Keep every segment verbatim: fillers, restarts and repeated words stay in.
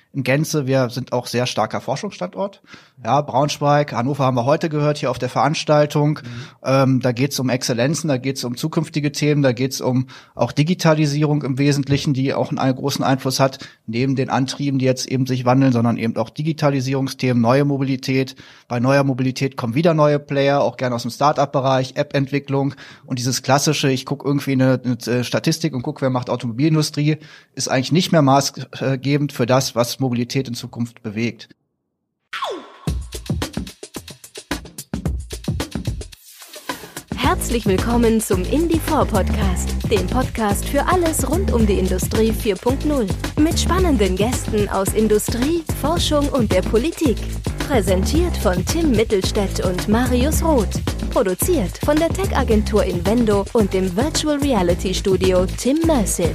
in Gänze. Wir sind auch sehr starker Forschungsstandort. Ja, Braunschweig, Hannover haben wir heute gehört hier auf der Veranstaltung. Mhm. Ähm, da geht es um Exzellenzen, da geht es um zukünftige Themen, da geht es um auch Digitalisierung im Wesentlichen, die auch einen großen Einfluss hat, neben den Antrieben, die jetzt eben sich wandeln, sondern eben auch Digitalisierungsthemen, neue Mobilität. Bei neuer Mobilität kommen wieder neue Player, auch gerne aus dem Start-up-Bereich, App-Entwicklung und dieses klassische, ich gucke irgendwie eine, eine Statistik und gucke, wer macht Automobilindustrie, ist eigentlich nicht mehr maßgebend für das, was Mobilität in Zukunft bewegt. Herzlich willkommen zum Indie vier Podcast, dem Podcast für alles rund um die Industrie vier Punkt null. Mit spannenden Gästen aus Industrie, Forschung und der Politik. Präsentiert von Tim Mittelstädt und Marius Roth. Produziert von der Tech-Agentur Invendo und dem Virtual Reality Studio Timmersive.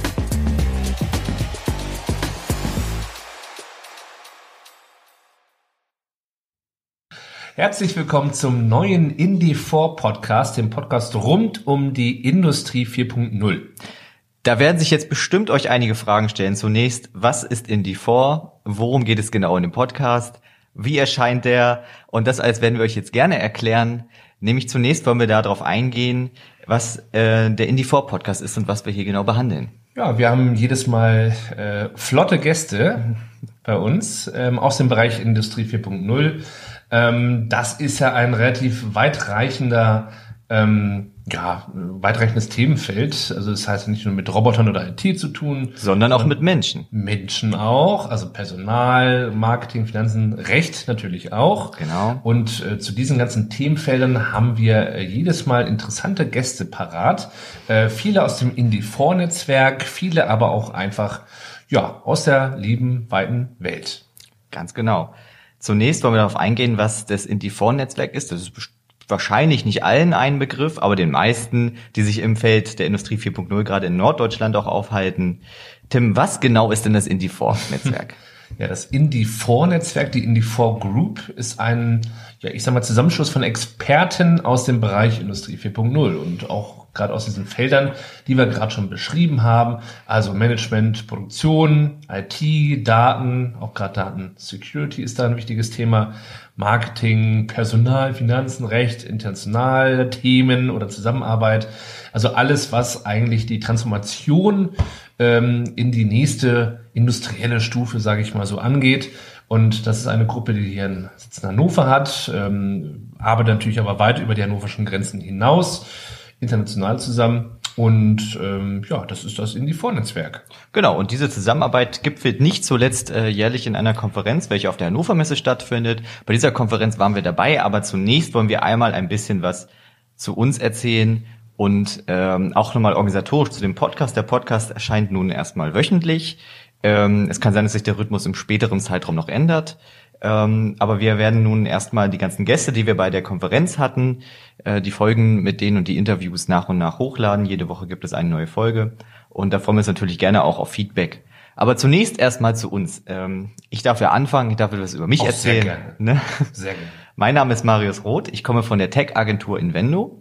Herzlich willkommen zum neuen Indie vier Podcast, dem Podcast rund um die Industrie vier Punkt null. Da werden sich jetzt bestimmt euch einige Fragen stellen. Zunächst, was ist Indie vier? Worum geht es genau in dem Podcast? Wie erscheint der? Und das alles werden wir euch jetzt gerne erklären. Nämlich zunächst wollen wir darauf eingehen, was äh, der Indie vier Podcast ist und was wir hier genau behandeln. Ja, wir haben jedes Mal äh, flotte Gäste bei uns ähm, aus dem Bereich Industrie vier Punkt null. Ähm, das ist ja ein relativ weitreichender, ähm, ja, weitreichendes Themenfeld. Also das heißt nicht nur mit Robotern oder I T zu tun, sondern auch mit Menschen. Menschen auch, also Personal, Marketing, Finanzen, Recht natürlich auch. Genau. Und äh, zu diesen ganzen Themenfeldern haben wir äh, jedes Mal interessante Gäste parat. Äh, viele aus dem Indie vier Netzwerk, viele aber auch einfach, ja, aus der lieben, weiten Welt. Ganz genau. Zunächst wollen wir darauf eingehen, was das Indie vier Netzwerk ist. Das ist wahrscheinlich nicht allen ein Begriff, aber den meisten, die sich im Feld der Industrie vier Punkt null gerade in Norddeutschland auch aufhalten. Tim, was genau ist denn das Indie vier Netzwerk? Ja, das Indie vier Netzwerk, die Indie vier Group, ist ein, ja, ich sag mal, Zusammenschluss von Experten aus dem Bereich Industrie vier Punkt null und auch gerade aus diesen Feldern, die wir gerade schon beschrieben haben, also Management, Produktion, I T, Daten, auch gerade Daten-Security ist da ein wichtiges Thema, Marketing, Personal, Finanzen, Recht, internationale Themen oder Zusammenarbeit, also alles, was eigentlich die Transformation ähm, in die nächste industrielle Stufe, sage ich mal so, angeht. Und das ist eine Gruppe, die hier einen Sitz in Hannover hat, ähm, arbeitet natürlich aber weit über die hannoverschen Grenzen hinaus, international zusammen. Und ähm, ja, das ist das Indie vier Netzwerk. Genau, und diese Zusammenarbeit gipfelt nicht zuletzt äh, jährlich in einer Konferenz, welche auf der Hannover Messe stattfindet. Bei dieser Konferenz waren wir dabei, aber zunächst wollen wir einmal ein bisschen was zu uns erzählen und ähm, auch nochmal organisatorisch zu dem Podcast. Der Podcast erscheint nun erstmal wöchentlich. Ähm, es kann sein, dass sich der Rhythmus im späteren Zeitraum noch ändert. Ähm, aber wir werden nun erstmal die ganzen Gäste, die wir bei der Konferenz hatten, äh, die Folgen mit denen und die Interviews nach und nach hochladen. Jede Woche gibt es eine neue Folge. Und da freuen wir uns natürlich gerne auch auf Feedback. Aber zunächst erstmal zu uns. Ähm, ich darf ja anfangen, ich darf etwas über mich auch erzählen. Sehr gerne. Ne? Sehr gerne. Mein Name ist Marius Roth. Ich komme von der Tech-Agentur Invendo.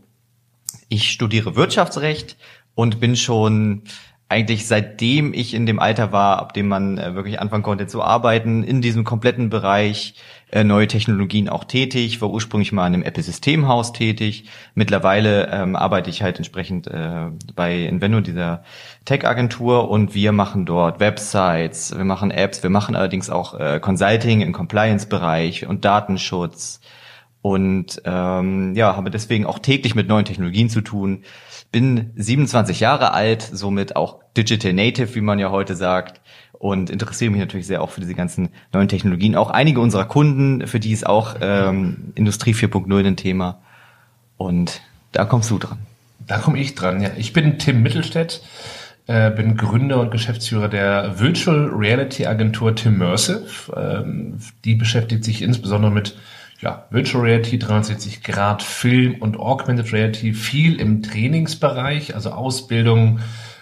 Ich studiere Wirtschaftsrecht und bin schon eigentlich seitdem ich in dem Alter war, ab dem man äh, wirklich anfangen konnte zu arbeiten, in diesem kompletten Bereich äh, neue Technologien auch tätig, war ursprünglich mal in einem Apple-Systemhaus tätig. Mittlerweile ähm, arbeite ich halt entsprechend äh, bei Invendo, dieser Tech-Agentur, und wir machen dort Websites, wir machen Apps, wir machen allerdings auch äh, Consulting im Compliance-Bereich und Datenschutz und ähm, ja, habe deswegen auch täglich mit neuen Technologien zu tun. Bin siebenundzwanzig Jahre alt, somit auch Digital Native, wie man ja heute sagt, und interessiere mich natürlich sehr auch für diese ganzen neuen Technologien. Auch einige unserer Kunden, für die ist auch ähm, Industrie vier Punkt null ein Thema. Und da kommst du dran. Da komme ich dran, ja. Ich bin Tim Mittelstädt, äh, bin Gründer und Geschäftsführer der Virtual Reality Agentur Timmersive. Ähm, die beschäftigt sich insbesondere mit ja, Virtual Reality, dreihundertsechzig Grad Film und Augmented Reality, viel im Trainingsbereich, also Ausbildung,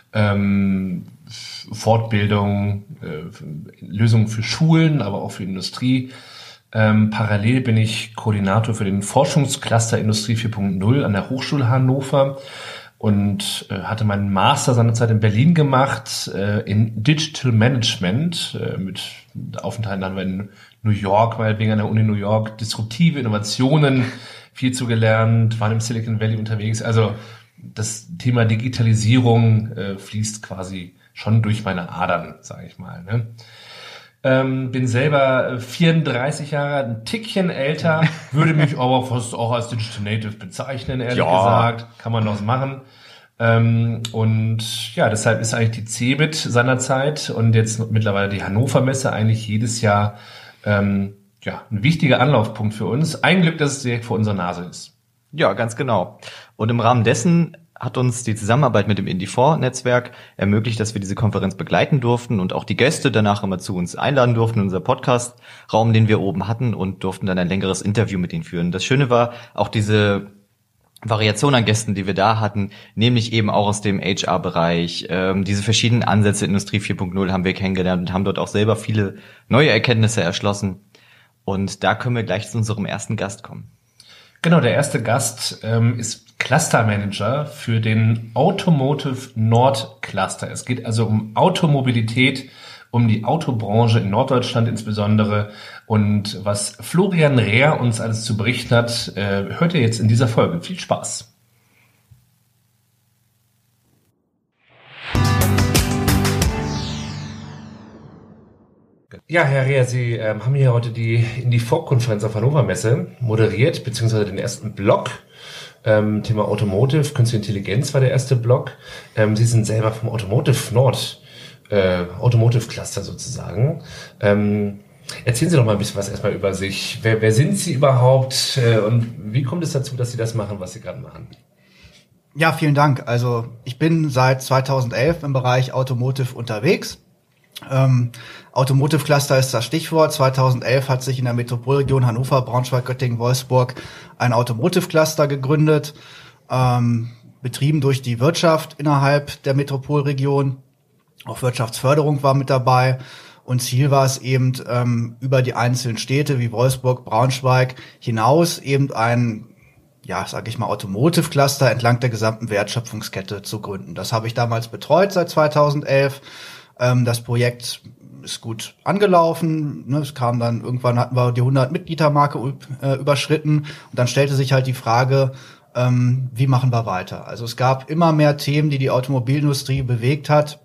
ähm, Fortbildung, äh, Lösungen für Schulen, aber auch für Industrie. Ähm, parallel bin ich Koordinator für den Forschungscluster Industrie vier Punkt null an der Hochschule Hannover und äh, hatte meinen Master seinerzeit in Berlin gemacht, äh, in Digital Management, äh, mit Aufenthalten haben wir in New York, meinetwegen an der Uni New York, disruptive Innovationen, viel zu gelernt, waren im Silicon Valley unterwegs. Also das Thema Digitalisierung äh, fließt quasi schon durch meine Adern, sage ich mal. Ne? Ähm, bin selber vierunddreißig Jahre, ein Tickchen älter, würde mich aber fast auch als Digital Native bezeichnen, ehrlich ja. gesagt. Kann man noch machen. Ähm, und ja, deshalb ist eigentlich die CeBIT seinerzeit und jetzt mittlerweile die Hannover Messe eigentlich jedes Jahr ähm, ja ein wichtiger Anlaufpunkt für uns. Ein Glück, dass es direkt vor unserer Nase ist. Ja, ganz genau. Und im Rahmen dessen hat uns die Zusammenarbeit mit dem Indie vier Netzwerk ermöglicht, dass wir diese Konferenz begleiten durften und auch die Gäste danach immer zu uns einladen durften in unser Podcast-Raum, den wir oben hatten, und durften dann ein längeres Interview mit ihnen führen. Das Schöne war auch diese Variation an Gästen, die wir da hatten, nämlich eben auch aus dem H R-Bereich. Ähm, diese verschiedenen Ansätze Industrie vier Punkt null haben wir kennengelernt und haben dort auch selber viele neue Erkenntnisse erschlossen. Und da können wir gleich zu unserem ersten Gast kommen. Genau, der erste Gast ähm, ist Cluster Manager für den Automotive Nord Cluster. Es geht also um Automobilität, um die Autobranche in Norddeutschland insbesondere. Und was Florian Rehr uns alles zu berichten hat, äh, hört ihr jetzt in dieser Folge. Viel Spaß. Ja, Herr Rehr, Sie ähm, haben hier heute die Indie vier Konferenz auf Hannover Messe moderiert, beziehungsweise den ersten Blog. Ähm, Thema Automotive, Künstliche Intelligenz war der erste Blog. Ähm, Sie sind selber vom Automotive Nord, äh, Automotive Cluster sozusagen. Ähm, erzählen Sie doch mal ein bisschen was erstmal über sich. Wer, wer sind Sie überhaupt äh, und wie kommt es dazu, dass Sie das machen, was Sie gerade machen? Ja, vielen Dank. Also ich bin seit zweitausendelf im Bereich Automotive unterwegs. Ähm, Automotive Cluster ist das Stichwort. zweitausendelf hat sich in der Metropolregion Hannover, Braunschweig, Göttingen, Wolfsburg ein Automotive Cluster gegründet, ähm, betrieben durch die Wirtschaft innerhalb der Metropolregion. Auch Wirtschaftsförderung war mit dabei. Und Ziel war es eben, ähm, über die einzelnen Städte wie Wolfsburg, Braunschweig hinaus eben ein, ja, sage ich mal, Automotive Cluster entlang der gesamten Wertschöpfungskette zu gründen. Das habe ich damals betreut seit zweitausendelf. Ähm, das Projekt ist gut angelaufen. Ne? Es kam dann, irgendwann hatten wir die hundert-Mitglieder-Marke äh, überschritten. Und dann stellte sich halt die Frage, ähm, wie machen wir weiter? Also es gab immer mehr Themen, die die Automobilindustrie bewegt hat.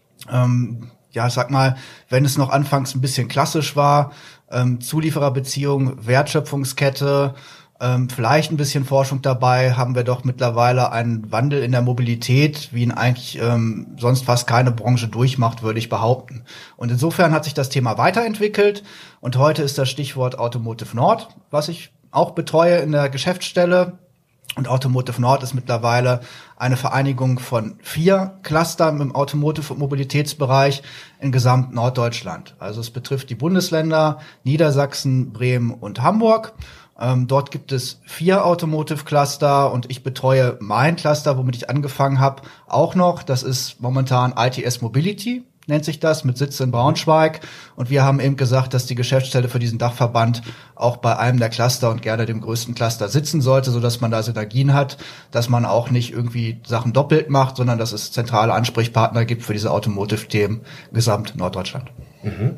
Ähm, ja, ich sag mal, wenn es noch anfangs ein bisschen klassisch war, ähm, Zuliefererbeziehung, Wertschöpfungskette, ähm, vielleicht ein bisschen Forschung dabei, haben wir doch mittlerweile einen Wandel in der Mobilität, wie ihn eigentlich ähm, sonst fast keine Branche durchmacht, würde ich behaupten. Und insofern hat sich das Thema weiterentwickelt und heute ist das Stichwort Automotive Nord, was ich auch betreue in der Geschäftsstelle. Und Automotive Nord ist mittlerweile eine Vereinigung von vier Clustern im Automotive- und Mobilitätsbereich in gesamt Norddeutschland. Also es betrifft die Bundesländer Niedersachsen, Bremen und Hamburg. Ähm, dort gibt es vier Automotive Cluster und ich betreue mein Cluster, womit ich angefangen habe, auch noch. Das ist momentan I T S Mobility, nennt sich das, mit Sitz in Braunschweig. Und wir haben eben gesagt, dass die Geschäftsstelle für diesen Dachverband auch bei einem der Cluster und gerne dem größten Cluster sitzen sollte, sodass man da Synergien hat, dass man auch nicht irgendwie Sachen doppelt macht, sondern dass es zentrale Ansprechpartner gibt für diese Automotive-Themen gesamt Norddeutschland. Mhm.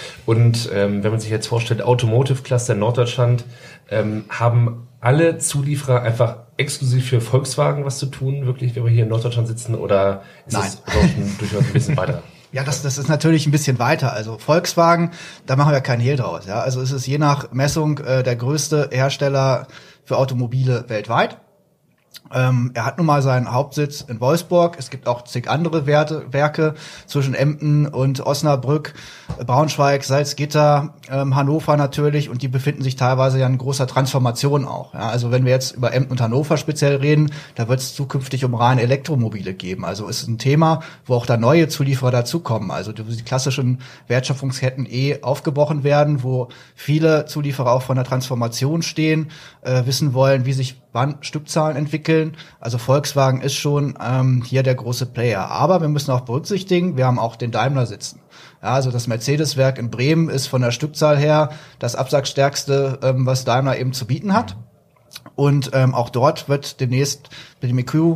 Und ähm, wenn man sich jetzt vorstellt, Automotive Cluster in Norddeutschland, ähm, haben alle Zulieferer einfach exklusiv für Volkswagen was zu tun, wirklich, wenn wir hier in Norddeutschland sitzen, oder ist Nein. das auch schon durchaus ein bisschen weiter? Ja, das, das ist natürlich ein bisschen weiter. Also Volkswagen, da machen wir keinen Hehl draus. Ja, also es ist je nach Messung äh, der größte Hersteller für Automobile weltweit. Ähm, er hat nun mal seinen Hauptsitz in Wolfsburg. Es gibt auch zig andere Werte, Werke zwischen Emden und Osnabrück, Braunschweig, Salzgitter, ähm, Hannover natürlich. Und die befinden sich teilweise ja in großer Transformation auch. Ja, also wenn wir jetzt über Emden und Hannover speziell reden, da wird es zukünftig um rein Elektromobile geben. Also ist ein Thema, wo auch da neue Zulieferer dazukommen. Also die klassischen Wertschöpfungsketten eh aufgebrochen werden, wo viele Zulieferer auch von der Transformation stehen, äh, wissen wollen, wie sich wann Stückzahlen entwickeln. Also Volkswagen ist schon ähm, hier der große Player. Aber wir müssen auch berücksichtigen, wir haben auch den Daimler sitzen. Ja, also das Mercedes-Werk in Bremen ist von der Stückzahl her das absatzstärkste, ähm, was Daimler eben zu bieten hat. Und ähm, auch dort wird demnächst mit dem E Q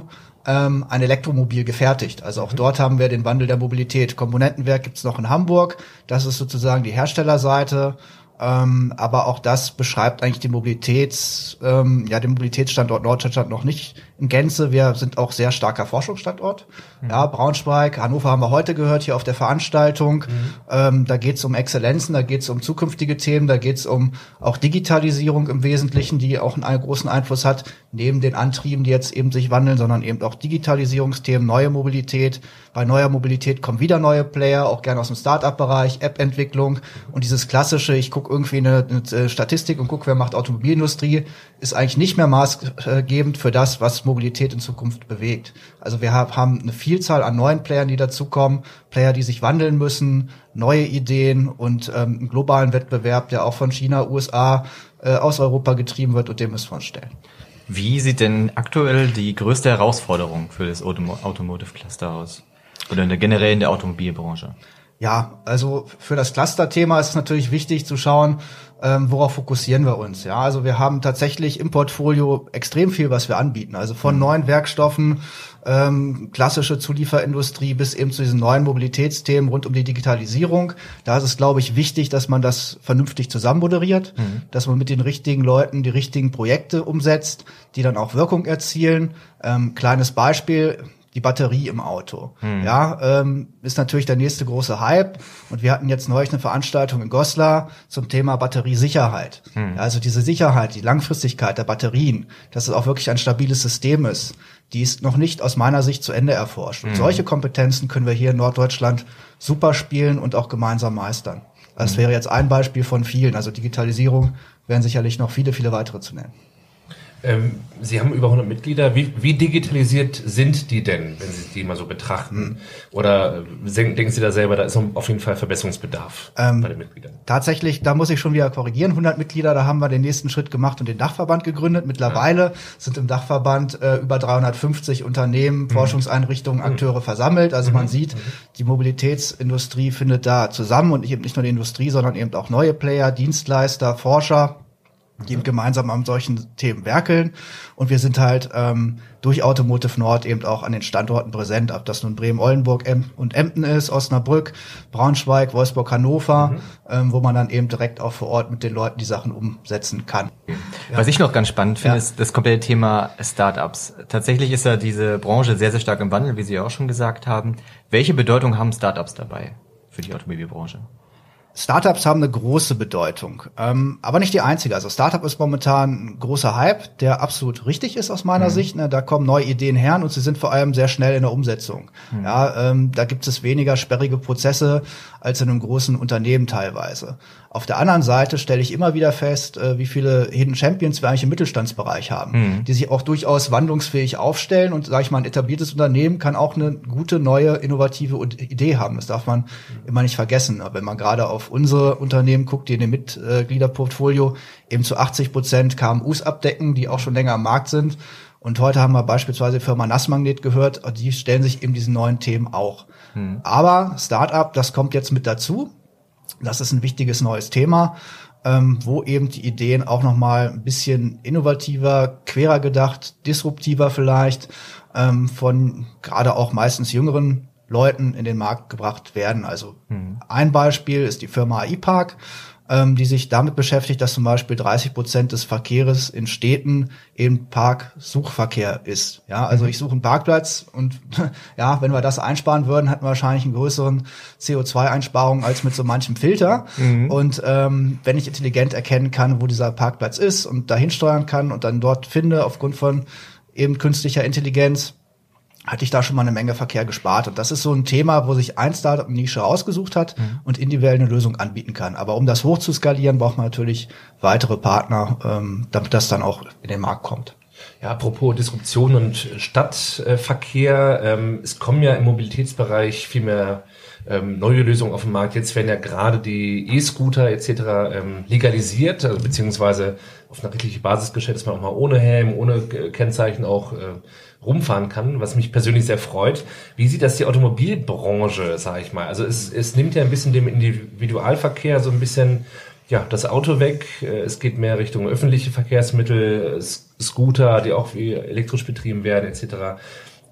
ähm, ein Elektromobil gefertigt. Also auch dort haben wir den Wandel der Mobilität. Komponentenwerk gibt's noch in Hamburg. Das ist sozusagen die Herstellerseite. Ähm, aber auch das beschreibt eigentlich die Mobilitäts, ähm, ja, den Mobilitätsstandort Norddeutschland noch nicht in Gänze. Wir sind auch sehr starker Forschungsstandort. Mhm. Ja, Braunschweig, Hannover haben wir heute gehört hier auf der Veranstaltung. Mhm. Ähm, da geht es um Exzellenzen, da geht es um zukünftige Themen, da geht es um auch Digitalisierung im Wesentlichen, die auch einen großen Einfluss hat, neben den Antrieben, die jetzt eben sich wandeln, sondern eben auch Digitalisierungsthemen, neue Mobilität. Bei neuer Mobilität kommen wieder neue Player, auch gerne aus dem Start-up-Bereich, App-Entwicklung und dieses klassische, ich gucke irgendwie eine, eine Statistik und gucke, wer macht Automobilindustrie, ist eigentlich nicht mehr maßgebend für das, was Mobilität in Zukunft bewegt. Also wir haben eine Vielzahl an neuen Playern, die dazukommen, Player, die sich wandeln müssen, neue Ideen und ähm, einen globalen Wettbewerb, der auch von China, U S A, äh, aus Europa getrieben wird und dem müssen wir uns stellen. Wie sieht denn aktuell die größte Herausforderung für das Autom- Automotive Cluster aus? Oder in der, generell in der Automobilbranche? Ja, also für das Cluster-Thema ist es natürlich wichtig zu schauen, ähm, worauf fokussieren wir uns. Ja, also wir haben tatsächlich im Portfolio extrem viel, was wir anbieten. Also von mhm. neuen Werkstoffen, ähm, klassische Zulieferindustrie bis eben zu diesen neuen Mobilitätsthemen rund um die Digitalisierung. Da ist es, glaube ich, wichtig, dass man das vernünftig zusammenmoderiert, mhm. dass man mit den richtigen Leuten die richtigen Projekte umsetzt, die dann auch Wirkung erzielen. Ähm, kleines Beispiel: die Batterie im Auto. Hm. Ja, ähm, ist natürlich der nächste große Hype. Und wir hatten jetzt neulich eine Veranstaltung in Goslar zum Thema Batteriesicherheit. Hm. Also diese Sicherheit, die Langfristigkeit der Batterien, dass es auch wirklich ein stabiles System ist, die ist noch nicht aus meiner Sicht zu Ende erforscht. Und hm. solche Kompetenzen können wir hier in Norddeutschland super spielen und auch gemeinsam meistern. Das hm. wäre jetzt ein Beispiel von vielen. Also Digitalisierung wären sicherlich noch viele, viele weitere zu nennen. Ähm, Sie haben über hundert Mitglieder. Wie, wie digitalisiert sind die denn, wenn Sie die mal so betrachten? Mhm. Oder äh, denken Sie da selber, da ist auf jeden Fall Verbesserungsbedarf ähm, bei den Mitgliedern? Tatsächlich, da muss ich schon wieder korrigieren. hundert Mitglieder, da haben wir den nächsten Schritt gemacht und den Dachverband gegründet. Mittlerweile ja. sind im Dachverband äh, über dreihundertfünfzig Unternehmen, mhm. Forschungseinrichtungen, Akteure mhm. versammelt. Also mhm. man sieht, mhm. die Mobilitätsindustrie findet da zusammen und eben nicht nur die Industrie, sondern eben auch neue Player, Dienstleister, Forscher, die eben gemeinsam an solchen Themen werkeln. Und wir sind halt ähm, durch Automotive Nord eben auch an den Standorten präsent, ob das nun Bremen, Oldenburg em- und Emden ist, Osnabrück, Braunschweig, Wolfsburg, Hannover, mhm. ähm, wo man dann eben direkt auch vor Ort mit den Leuten die Sachen umsetzen kann. Ja. Was ich noch ganz spannend finde, ja. ist das komplette Thema Startups. Tatsächlich ist ja diese Branche sehr, sehr stark im Wandel, wie Sie ja auch schon gesagt haben. Welche Bedeutung haben Startups dabei für die Automobilbranche? Startups haben eine große Bedeutung, ähm, aber nicht die einzige. Also Startup ist momentan ein großer Hype, der absolut richtig ist aus meiner mhm. Sicht. Ne? Da kommen neue Ideen her und sie sind vor allem sehr schnell in der Umsetzung. Mhm. Ja, ähm, da gibt es weniger sperrige Prozesse als in einem großen Unternehmen teilweise. Auf der anderen Seite stelle ich immer wieder fest, äh, wie viele Hidden Champions wir eigentlich im Mittelstandsbereich haben, mhm. die sich auch durchaus wandlungsfähig aufstellen. Und sage ich mal, ein etabliertes Unternehmen kann auch eine gute, neue, innovative Idee haben. Das darf man immer nicht vergessen. Aber wenn man gerade auf unsere Unternehmen guckt, die in dem Mitgliederportfolio eben zu achtzig Prozent K M Us abdecken, die auch schon länger am Markt sind. Und heute haben wir beispielsweise die Firma Nassmagnet gehört, die stellen sich eben diesen neuen Themen auch. Mhm. Aber Startup, das kommt jetzt mit dazu. Das ist ein wichtiges neues Thema, ähm, wo eben die Ideen auch nochmal ein bisschen innovativer, querer gedacht, disruptiver vielleicht, ähm, von gerade auch meistens jüngeren Leuten in den Markt gebracht werden. Also mhm. ein Beispiel ist die Firma A I Park, ähm, die sich damit beschäftigt, dass zum Beispiel dreißig Prozent des Verkehrs in Städten eben Parksuchverkehr ist. Ja, also mhm. ich suche einen Parkplatz und ja, wenn wir das einsparen würden, hätten wir wahrscheinlich einen größeren C O zwei Einsparung als mit so manchem Filter. Mhm. Und ähm, wenn ich intelligent erkennen kann, wo dieser Parkplatz ist und dahin steuern kann und dann dort finde, aufgrund von eben künstlicher Intelligenz, hatte ich da schon mal eine Menge Verkehr gespart. Und das ist so ein Thema, wo sich ein Startup eine Nische ausgesucht hat mhm. und individuell eine Lösung anbieten kann. Aber um das hoch zu skalieren, braucht man natürlich weitere Partner, ähm, damit das dann auch in den Markt kommt. Ja, apropos Disruption und Stadtverkehr, ähm, es kommen ja im Mobilitätsbereich viel mehr ähm, neue Lösungen auf den Markt. Jetzt werden ja gerade die E-Scooter et cetera ähm, legalisiert, also beziehungsweise auf eine rechtliche Basis gestellt, dass man auch mal ohne Helm, ohne Kennzeichen auch äh, rumfahren kann, was mich persönlich sehr freut. Wie sieht das die Automobilbranche, sage ich mal? Also es, es nimmt ja ein bisschen dem Individualverkehr so ein bisschen ja das Auto weg. Es geht mehr Richtung öffentliche Verkehrsmittel, Scooter, die auch wie elektrisch betrieben werden et cetera.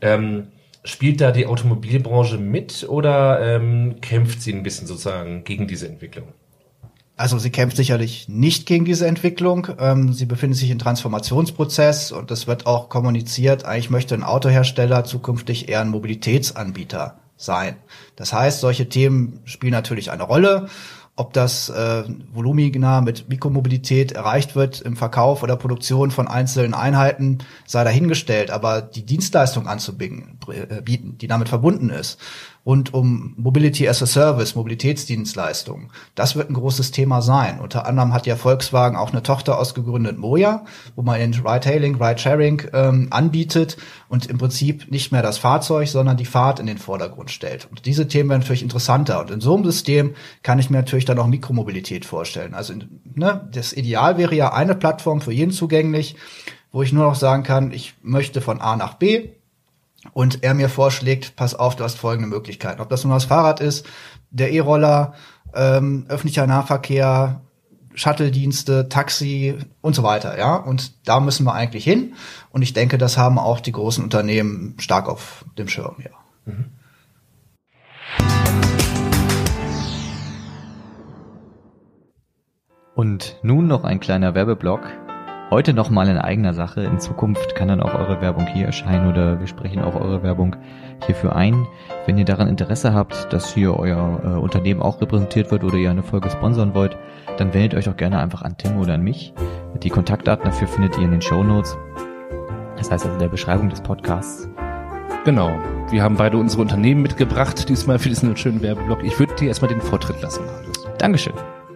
Ähm, spielt da die Automobilbranche mit oder ähm, kämpft sie ein bisschen sozusagen gegen diese Entwicklung? Also sie kämpft sicherlich nicht gegen diese Entwicklung. Ähm, sie befindet sich in Transformationsprozess und es wird auch kommuniziert, eigentlich möchte ein Autohersteller zukünftig eher ein Mobilitätsanbieter sein. Das heißt, solche Themen spielen natürlich eine Rolle. Ob das äh, volumina mit Mikromobilität erreicht wird im Verkauf oder Produktion von einzelnen Einheiten, sei dahingestellt. Aber die Dienstleistung anzubieten, äh, bieten, die damit verbunden ist, rund um Mobility as a Service, Mobilitätsdienstleistungen, das wird ein großes Thema sein. Unter anderem hat ja Volkswagen auch eine Tochter ausgegründet, Moja, wo man in Ride-Hailing, Ride-Sharing ähm, anbietet und im Prinzip nicht mehr das Fahrzeug, sondern die Fahrt in den Vordergrund stellt. Und diese Themen werden natürlich interessanter. Und in so einem System kann ich mir natürlich dann auch Mikromobilität vorstellen. Also ne, das Ideal wäre ja eine Plattform für jeden zugänglich, wo ich nur noch sagen kann, ich möchte von A nach B, und er mir vorschlägt, pass auf, du hast folgende Möglichkeiten. Ob das nun das Fahrrad ist, der E-Roller, ähm, öffentlicher Nahverkehr, Shuttle-Dienste, Taxi und so weiter, ja. Und da müssen wir eigentlich hin. Und ich denke, das haben auch die großen Unternehmen stark auf dem Schirm, ja. Mhm. Und nun noch ein kleiner Werbeblock. Heute noch mal in eigener Sache. In Zukunft kann dann auch eure Werbung hier erscheinen oder wir sprechen auch eure Werbung hierfür ein. Wenn ihr daran Interesse habt, dass hier euer äh, Unternehmen auch repräsentiert wird oder ihr eine Folge sponsern wollt, dann wendet euch doch gerne einfach an Tim oder an mich. Die Kontaktdaten dafür findet ihr in den Shownotes. Das heißt also in der Beschreibung des Podcasts. Genau. Wir haben beide unsere Unternehmen mitgebracht, diesmal für diesen schönen Werbeblock. Ich würde dir erstmal den Vortritt lassen, Marius. Dankeschön.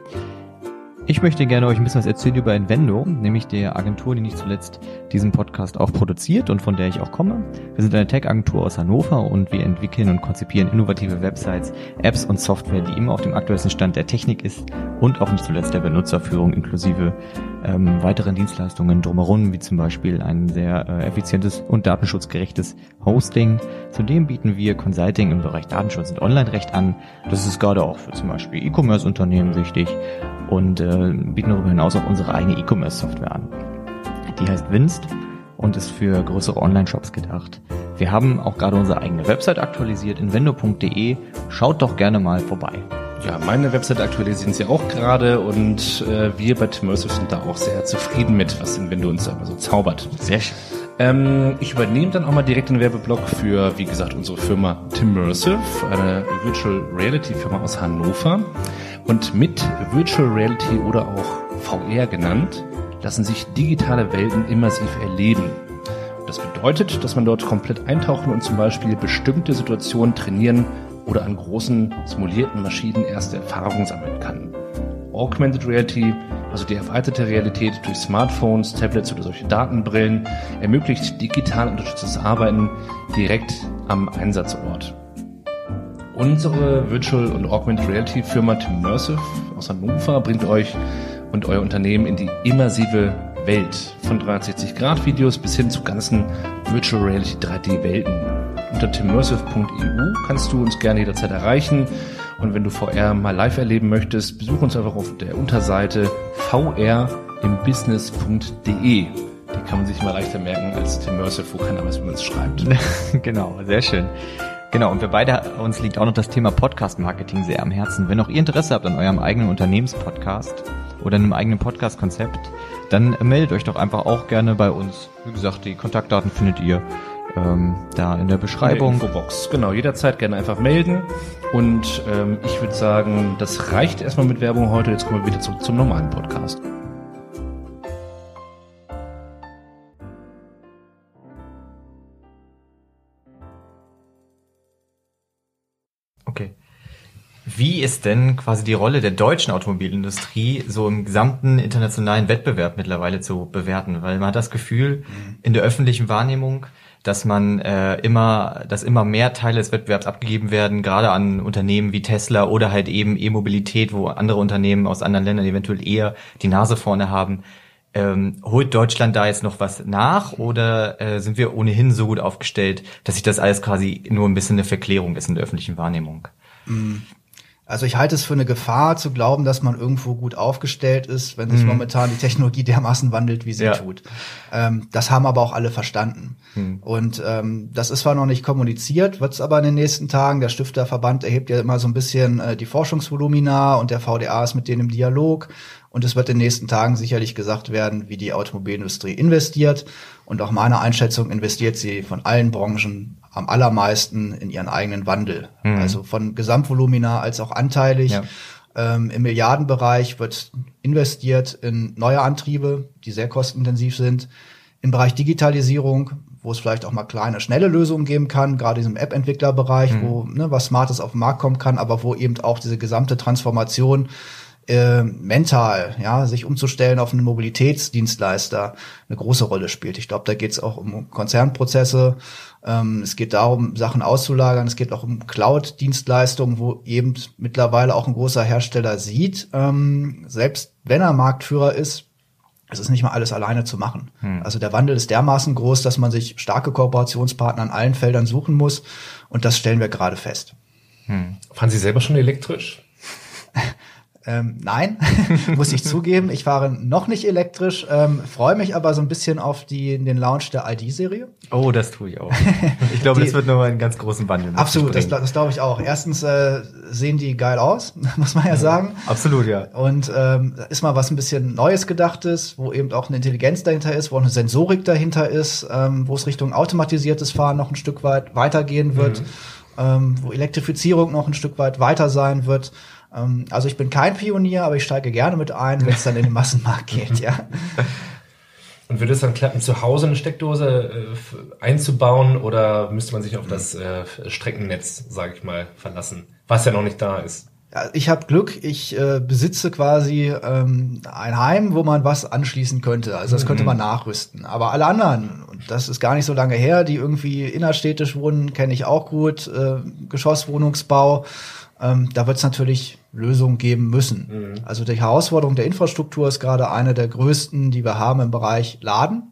Ich möchte gerne euch ein bisschen was erzählen über Invendo, nämlich der Agentur, die nicht zuletzt diesen Podcast auch produziert und von der ich auch komme. Wir sind eine Tech-Agentur aus Hannover und wir entwickeln und konzipieren innovative Websites, Apps und Software, die immer auf dem aktuellsten Stand der Technik ist und auch nicht zuletzt der Benutzerführung inklusive ähm, weiteren Dienstleistungen drumherum, wie zum Beispiel ein sehr äh, effizientes und datenschutzgerechtes Hosting. Zudem bieten wir Consulting im Bereich Datenschutz und Online-Recht an. Das ist gerade auch für zum Beispiel E-Commerce-Unternehmen wichtig. Und äh, bieten darüber hinaus auch unsere eigene E-Commerce-Software an. Die heißt Winst und ist für größere Online-Shops gedacht. Wir haben auch gerade unsere eigene Website aktualisiert, invendo punkt de. Schaut doch gerne mal vorbei. Ja, meine Website aktualisieren sie auch gerade und äh, wir bei Timmersive sind da auch sehr zufrieden mit, was Invendo uns da immer so zaubert. Sehr schön. Ähm, ich übernehme dann auch mal direkt den Werbeblock für, wie gesagt, unsere Firma Timmersive, eine Virtual Reality Firma aus Hannover. Und mit Virtual Reality oder auch V R genannt, lassen sich digitale Welten immersiv erleben. Das bedeutet, dass man dort komplett eintauchen und zum Beispiel bestimmte Situationen trainieren oder an großen simulierten Maschinen erste Erfahrungen sammeln kann. Augmented Reality, also die erweiterte Realität durch Smartphones, Tablets oder solche Datenbrillen, ermöglicht digital unterstütztes Arbeiten direkt am Einsatzort. Unsere Virtual und Augmented Reality Firma Timmersive aus Hannover bringt euch und euer Unternehmen in die immersive Welt von dreihundertsechzig Grad Videos bis hin zu ganzen Virtual Reality drei D Welten. Unter timmersive punkt e u kannst du uns gerne jederzeit erreichen und wenn du V R mal live erleben möchtest, besuch uns einfach auf der Unterseite v r im business punkt de. Die kann man sich mal leichter merken als Timmersive, wo keiner weiß, wie man es schreibt. Genau, sehr schön. Genau, und wir beide, uns liegt auch noch das Thema Podcast-Marketing sehr am Herzen. Wenn auch ihr Interesse habt an eurem eigenen Unternehmenspodcast oder einem eigenen Podcast-Konzept, dann meldet euch doch einfach auch gerne bei uns. Wie gesagt, die Kontaktdaten findet ihr ähm, da in der Beschreibung. In der Infobox. Genau, jederzeit gerne einfach melden. Und ähm, ich würde sagen, das reicht erstmal mit Werbung heute. Jetzt kommen wir wieder zurück zum normalen Podcast. Okay. Wie ist denn quasi die Rolle der deutschen Automobilindustrie so im gesamten internationalen Wettbewerb mittlerweile zu bewerten? Weil man hat das Gefühl in der öffentlichen Wahrnehmung, dass man äh, immer, dass immer mehr Teile des Wettbewerbs abgegeben werden, gerade an Unternehmen wie Tesla oder halt eben E-Mobilität, wo andere Unternehmen aus anderen Ländern eventuell eher die Nase vorne haben. Ähm, holt Deutschland da jetzt noch was nach oder äh, sind wir ohnehin so gut aufgestellt, dass sich das alles quasi nur ein bisschen eine Verklärung ist in der öffentlichen Wahrnehmung? Also ich halte es für eine Gefahr zu glauben, dass man irgendwo gut aufgestellt ist, wenn sich mhm. momentan die Technologie dermaßen wandelt, wie sie ja. tut. Ähm, das haben aber auch alle verstanden. Mhm. Und ähm, das ist zwar noch nicht kommuniziert, wird es aber in den nächsten Tagen. Der Stifterverband erhebt ja immer so ein bisschen äh, die Forschungsvolumina und der V D A ist mit denen im Dialog. Und es wird in den nächsten Tagen sicherlich gesagt werden, wie die Automobilindustrie investiert. Und auch meine Einschätzung, investiert sie von allen Branchen am allermeisten in ihren eigenen Wandel. Mhm. Also von Gesamtvolumina als auch anteilig. Ja. Ähm, im Milliardenbereich wird investiert in neue Antriebe, die sehr kostenintensiv sind. Im Bereich Digitalisierung, wo es vielleicht auch mal kleine, schnelle Lösungen geben kann, gerade in diesem App-Entwicklerbereich, mhm. wo ne, was Smartes auf den Markt kommen kann, aber wo eben auch diese gesamte Transformation Äh, mental, ja, sich umzustellen auf einen Mobilitätsdienstleister eine große Rolle spielt. Ich glaube, da geht es auch um Konzernprozesse. Ähm, es geht darum, Sachen auszulagern. Es geht auch um Cloud-Dienstleistungen, wo eben mittlerweile auch ein großer Hersteller sieht, ähm, selbst wenn er Marktführer ist, es ist nicht mal alles alleine zu machen. Hm. Also der Wandel ist dermaßen groß, dass man sich starke Kooperationspartner in allen Feldern suchen muss. Und das stellen wir gerade fest. Hm. Fahren Sie selber schon elektrisch? Ähm, nein, muss ich zugeben. Ich fahre noch nicht elektrisch, ähm, freue mich aber so ein bisschen auf die, den Launch der I D-Serie. Oh, das tue ich auch. Ich glaube, die, das wird nochmal einen ganz großen Wandel. Absolut, das, das glaube ich auch. Erstens äh, sehen die geil aus, muss man ja sagen. Absolut, ja. Und ähm, ist mal was ein bisschen Neues Gedachtes, wo eben auch eine Intelligenz dahinter ist, wo auch eine Sensorik dahinter ist, ähm, wo es Richtung automatisiertes Fahren noch ein Stück weit weitergehen wird, mhm. ähm, wo Elektrifizierung noch ein Stück weit weiter sein wird. Also ich bin kein Pionier, aber ich steige gerne mit ein, wenn es dann in den Massenmarkt geht, ja. Und würde es dann klappen, zu Hause eine Steckdose äh, einzubauen oder müsste man sich auf das äh, Streckennetz, sage ich mal, verlassen, was ja noch nicht da ist? Ja, ich habe Glück, ich äh, besitze quasi ähm, ein Heim, wo man was anschließen könnte. Also das könnte man nachrüsten. Aber alle anderen, und das ist gar nicht so lange her, die irgendwie innerstädtisch wohnen, kenne ich auch gut, äh, Geschosswohnungsbau. Ähm, da wird es natürlich Lösungen geben müssen. Mhm. Also die Herausforderung der Infrastruktur ist gerade eine der größten, die wir haben im Bereich Laden.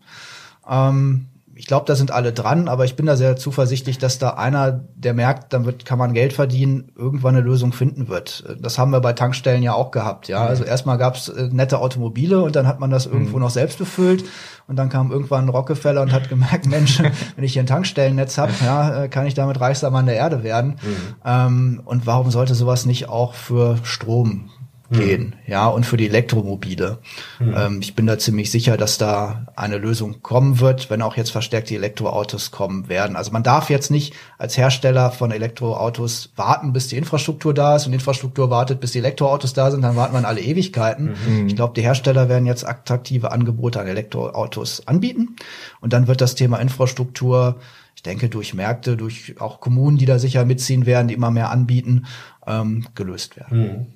Ähm, ich glaube, da sind alle dran, aber ich bin da sehr zuversichtlich, dass da einer, der merkt, dann wird, kann man Geld verdienen, irgendwann eine Lösung finden wird. Das haben wir bei Tankstellen ja auch gehabt. Ja, mhm. Also erstmal gab es äh, nette Automobile und dann hat man das irgendwo mhm. noch selbst befüllt. Und dann kam irgendwann ein Rockefeller und hat gemerkt, Mensch, wenn ich hier ein Tankstellennetz habe, ja, kann ich damit reichster Mann der Erde werden. Mhm. Ähm, und warum sollte sowas nicht auch für Strom gehen, mhm. ja, und für die Elektromobile. Mhm. Ähm, ich bin da ziemlich sicher, dass da eine Lösung kommen wird, wenn auch jetzt verstärkt die Elektroautos kommen werden. Also man darf jetzt nicht als Hersteller von Elektroautos warten, bis die Infrastruktur da ist und die Infrastruktur wartet, bis die Elektroautos da sind, dann warten wir alle Ewigkeiten. Mhm. Ich glaube, die Hersteller werden jetzt attraktive Angebote an Elektroautos anbieten und dann wird das Thema Infrastruktur, ich denke, durch Märkte, durch auch Kommunen, die da sicher mitziehen werden, die immer mehr anbieten, ähm, gelöst werden. Mhm.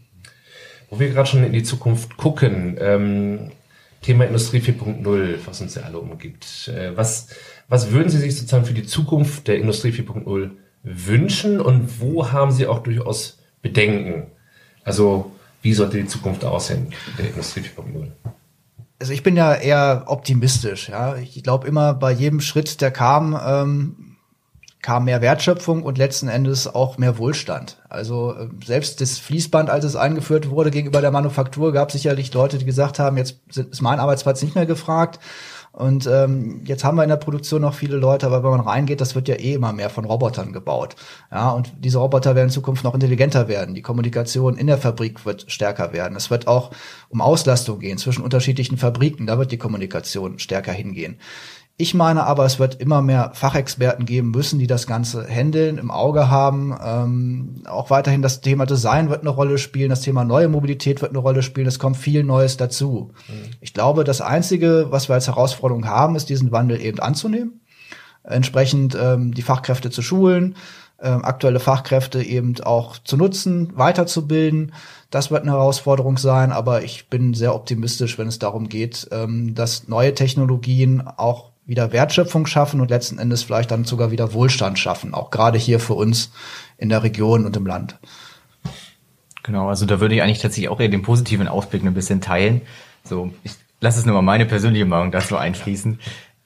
Wo wir gerade schon in die Zukunft gucken, ähm, Thema Industrie vier Punkt null, was uns ja alle umgibt. Äh, was, was würden Sie sich sozusagen für die Zukunft der Industrie vier Punkt null wünschen und wo haben Sie auch durchaus Bedenken? Also wie sollte die Zukunft aussehen der Industrie vier Punkt null? Also ich bin ja eher optimistisch. Ja, ich glaube immer bei jedem Schritt, der kam, ähm, kam mehr Wertschöpfung und letzten Endes auch mehr Wohlstand. Also selbst das Fließband, als es eingeführt wurde gegenüber der Manufaktur, gab es sicherlich Leute, die gesagt haben, jetzt ist mein Arbeitsplatz nicht mehr gefragt. Und ähm, jetzt haben wir in der Produktion noch viele Leute, aber wenn man reingeht, das wird ja eh immer mehr von Robotern gebaut. Ja, und diese Roboter werden in Zukunft noch intelligenter werden. Die Kommunikation in der Fabrik wird stärker werden. Es wird auch um Auslastung gehen zwischen unterschiedlichen Fabriken. Da wird die Kommunikation stärker hingehen. Ich meine aber, es wird immer mehr Fachexperten geben müssen, die das Ganze handeln, im Auge haben. Ähm, auch weiterhin das Thema Design wird eine Rolle spielen, das Thema neue Mobilität wird eine Rolle spielen. Es kommt viel Neues dazu. Mhm. Ich glaube, das Einzige, was wir als Herausforderung haben, ist, diesen Wandel eben anzunehmen, entsprechend ähm, die Fachkräfte zu schulen, ähm, aktuelle Fachkräfte eben auch zu nutzen, weiterzubilden. Das wird eine Herausforderung sein, aber ich bin sehr optimistisch, wenn es darum geht, ähm, dass neue Technologien auch wieder Wertschöpfung schaffen und letzten Endes vielleicht dann sogar wieder Wohlstand schaffen, auch gerade hier für uns in der Region und im Land. Genau, also da würde ich eigentlich tatsächlich auch eher den positiven Ausblick ein bisschen teilen. So, ich lasse es nur mal meine persönliche Meinung dazu einfließen.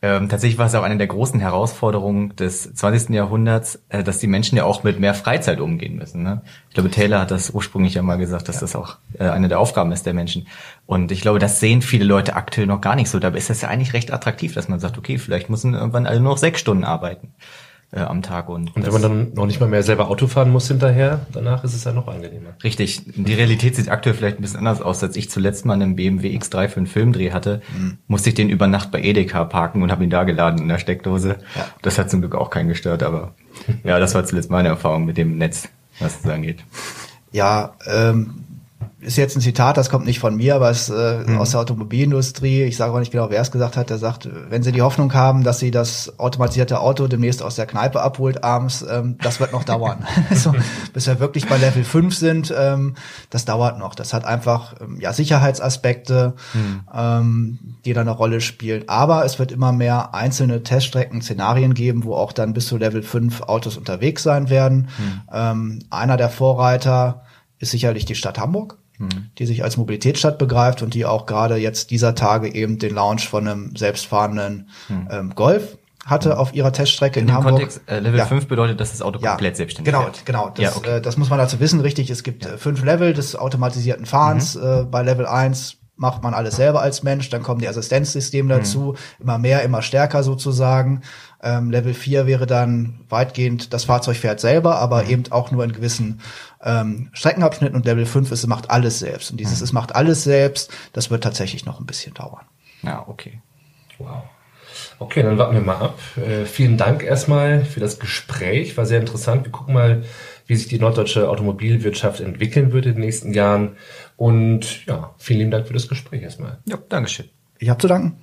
Ähm, tatsächlich war es auch eine der großen Herausforderungen des zwanzigsten Jahrhunderts, äh, dass die Menschen ja auch mit mehr Freizeit umgehen müssen. Ne? Ich glaube, Taylor hat das ursprünglich ja mal gesagt, dass ja. das auch äh, eine der Aufgaben ist der Menschen. Und ich glaube, das sehen viele Leute aktuell noch gar nicht so. Dabei ist das ja eigentlich recht attraktiv, dass man sagt, okay, vielleicht müssen irgendwann alle nur noch sechs Stunden arbeiten äh, am Tag. Und, und wenn man dann noch nicht mal mehr selber Auto fahren muss hinterher, danach ist es ja noch angenehmer. Richtig. Die Realität sieht aktuell vielleicht ein bisschen anders aus. Als ich zuletzt mal einen B M W X drei für einen Filmdreh hatte, mhm. musste ich den über Nacht bei Edeka parken und habe ihn da geladen in der Steckdose. Ja. Das hat zum Glück auch keinen gestört, aber ja, das war zuletzt meine Erfahrung mit dem Netz, was das angeht. Ja, ähm, ist jetzt ein Zitat, das kommt nicht von mir, aber es äh, mhm. aus der Automobilindustrie. Ich sage auch nicht genau, wer es gesagt hat. Der sagt, wenn Sie die Hoffnung haben, dass Sie das automatisierte Auto demnächst aus der Kneipe abholt abends, ähm, das wird noch dauern. so, bis wir wirklich bei Level fünf sind, ähm, das dauert noch. Das hat einfach ähm, ja Sicherheitsaspekte, mhm. ähm, die da eine Rolle spielen. Aber es wird immer mehr einzelne Teststrecken, Szenarien geben, wo auch dann bis zu Level fünf Autos unterwegs sein werden. Mhm. Ähm, einer der Vorreiter ist sicherlich die Stadt Hamburg, die sich als Mobilitätsstadt begreift und die auch gerade jetzt dieser Tage eben den Launch von einem selbstfahrenden ähm, Golf hatte auf ihrer Teststrecke in, in Hamburg. Kontext, äh, Level ja. fünf bedeutet, dass das Auto ja. komplett selbstständig genau, fährt. Genau, das, ja, okay. äh, das muss man dazu wissen. Richtig, es gibt ja. äh, fünf Level des automatisierten Fahrens. Mhm. Äh, bei Level eins macht man alles selber als Mensch, dann kommen die Assistenzsysteme dazu, mhm. immer mehr, immer stärker sozusagen. Ähm, Level vier wäre dann weitgehend, das Fahrzeug fährt selber, aber mhm. eben auch nur in gewissen ähm, Streckenabschnitten, und Level fünf ist, es macht alles selbst. Und dieses mhm. es macht alles selbst, das wird tatsächlich noch ein bisschen dauern. Ja, okay. Wow. Okay, dann warten wir mal ab. Äh, vielen Dank erstmal für das Gespräch, war sehr interessant. Wir gucken mal, wie sich die norddeutsche Automobilwirtschaft entwickeln wird in den nächsten Jahren. Und ja, vielen lieben Dank für das Gespräch erstmal. Ja, Dankeschön. Ich habe zu danken.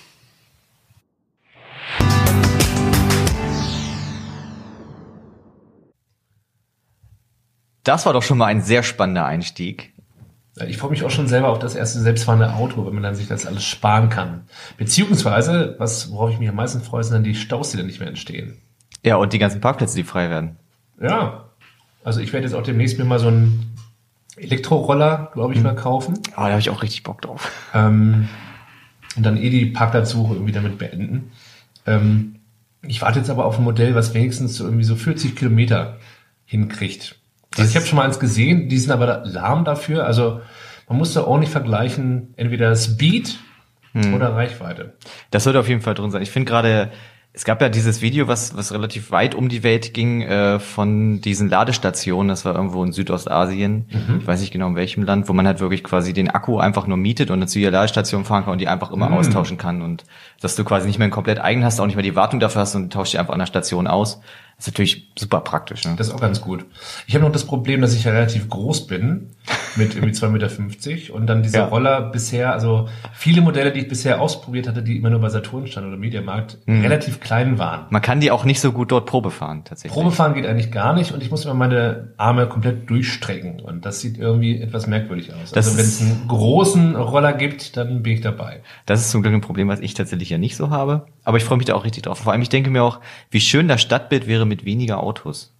Das war doch schon mal ein sehr spannender Einstieg. Ich freue mich auch schon selber auf das erste selbstfahrende Auto, wenn man dann sich das alles sparen kann. Beziehungsweise, was, worauf ich mich am meisten freue, sind dann die Staus, die dann nicht mehr entstehen. Ja, und die ganzen Parkplätze, die frei werden. Ja, also ich werde jetzt auch demnächst mir mal so einen Elektroroller, glaube ich, hm. mal kaufen. Oh, da habe ich auch richtig Bock drauf. Ähm, und dann eh die Parkplatzsuche irgendwie damit beenden. Ähm, ich warte jetzt aber auf ein Modell, was wenigstens so irgendwie so vierzig Kilometer hinkriegt. Also ich habe schon mal eins gesehen, die sind aber lahm dafür. Also man muss da auch nicht vergleichen, entweder Speed hm. oder Reichweite. Das sollte auf jeden Fall drin sein. Ich finde gerade, es gab ja dieses Video, was was relativ weit um die Welt ging, äh, von diesen Ladestationen. Das war irgendwo in Südostasien. Mhm. Ich weiß nicht genau in welchem Land, wo man halt wirklich quasi den Akku einfach nur mietet und dann zu jeder Ladestation fahren kann und die einfach immer mhm. austauschen kann. Und dass du quasi nicht mehr ein komplett eigen hast, auch nicht mehr die Wartung dafür hast und tauscht die einfach an der Station aus. Das ist natürlich super praktisch. Ne? Das ist auch ganz gut. Ich habe noch das Problem, dass ich ja relativ groß bin, mit irgendwie zwei Meter fünfzig und dann diese ja. Roller bisher, also viele Modelle, die ich bisher ausprobiert hatte, die immer nur bei Saturn standen oder Mediamarkt, mhm. relativ klein waren. Man kann die auch nicht so gut dort Probe fahren, tatsächlich. Probe fahren geht eigentlich gar nicht und ich muss immer meine Arme komplett durchstrecken und das sieht irgendwie etwas merkwürdig aus. Das also wenn es einen großen Roller gibt, dann bin ich dabei. Das ist zum Glück ein Problem, was ich tatsächlich ja nicht so habe, aber ich freue mich da auch richtig drauf. Vor allem, ich denke mir auch, wie schön das Stadtbild wäre mit weniger Autos.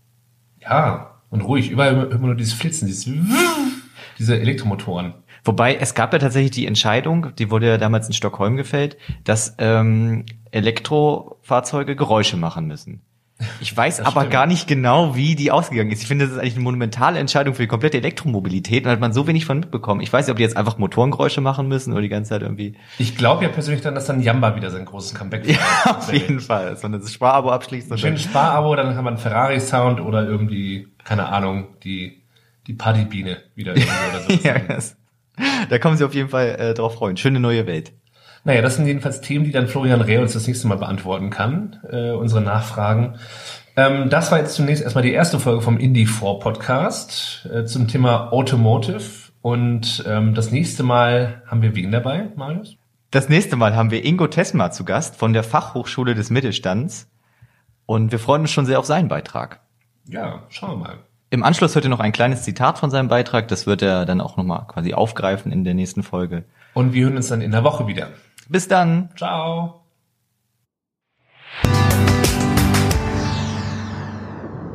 Ja, und ruhig. Überall hört man nur dieses Flitzen, dieses diese Elektromotoren. Wobei, es gab ja tatsächlich die Entscheidung, die wurde ja damals in Stockholm gefällt, dass ähm, Elektrofahrzeuge Geräusche machen müssen. Ich weiß das aber stimmt. gar nicht genau, wie die ausgegangen ist. Ich finde, das ist eigentlich eine monumentale Entscheidung für die komplette Elektromobilität und hat man so wenig von mitbekommen. Ich weiß nicht, ob die jetzt einfach Motorengeräusche machen müssen oder die ganze Zeit irgendwie... Ich glaube ja persönlich dann, dass dann Jamba wieder sein großes Comeback ja, auf jeden Fall. Dass man das Sparabo abschließt. Ein schönes Sparabo, dann kann man Ferrari-Sound oder irgendwie, keine Ahnung, die die Partybiene wieder irgendwie oder so. Ja, das, da kommen Sie auf jeden Fall äh, drauf freuen. Schöne neue Welt. Naja, das sind jedenfalls Themen, die dann Florian Reh uns das nächste Mal beantworten kann, äh, unsere Nachfragen. Ähm, das war jetzt zunächst erstmal die erste Folge vom Indie four Podcast äh, zum Thema Automotive. Und ähm, das nächste Mal haben wir wen dabei, Marius? Das nächste Mal haben wir Ingo Tesma zu Gast von der Fachhochschule des Mittelstands. Und wir freuen uns schon sehr auf seinen Beitrag. Ja, schauen wir mal. Im Anschluss hört ihr noch ein kleines Zitat von seinem Beitrag. Das wird er dann auch nochmal quasi aufgreifen in der nächsten Folge. Und wir hören uns dann in der Woche wieder. Bis dann. Ciao.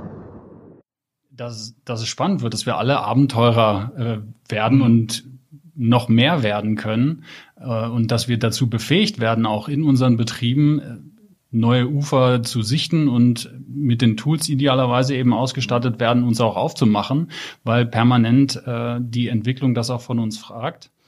Dass, dass es spannend wird, dass wir alle Abenteurer äh, werden und noch mehr werden können äh, und dass wir dazu befähigt werden, auch in unseren Betrieben äh, neue Ufer zu sichten und mit den Tools idealerweise eben ausgestattet werden, uns auch aufzumachen, weil permanent äh, die Entwicklung das auch von uns fragt.